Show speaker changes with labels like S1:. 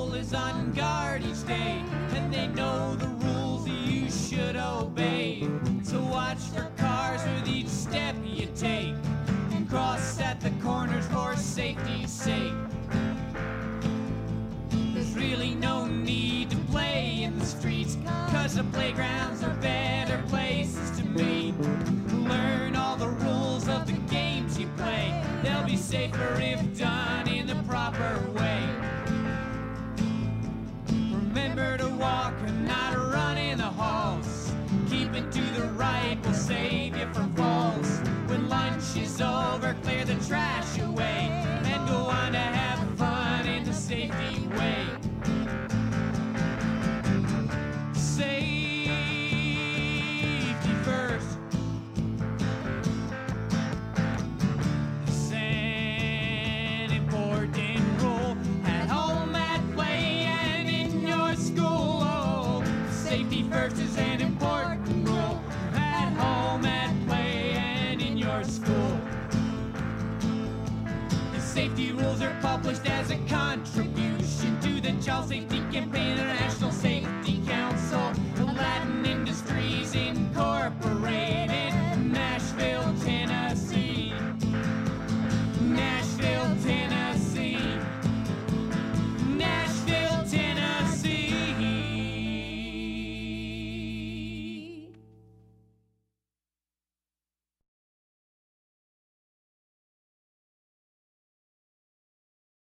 S1: patrol is on guard each day, and they know the rules that you should obey. So watch for cars with each step you take, and cross at the corners for safety's sake. There's really no need to play in the streets, 'cause the playgrounds are better places to meet. Learn all the rules of the games you play. They'll be safer if done in the proper way. Remember to walk and not run in the halls. Keeping to the right will save you from falls. When lunch is over, clear the trash away, and go on to have fun in the safety way. Safety first. It's an important rule at home, at play, and in your school. Oh, safety first is an important rule at home, at play, and in your school. The safety rules are published as a contribution to the Child Safety Campaign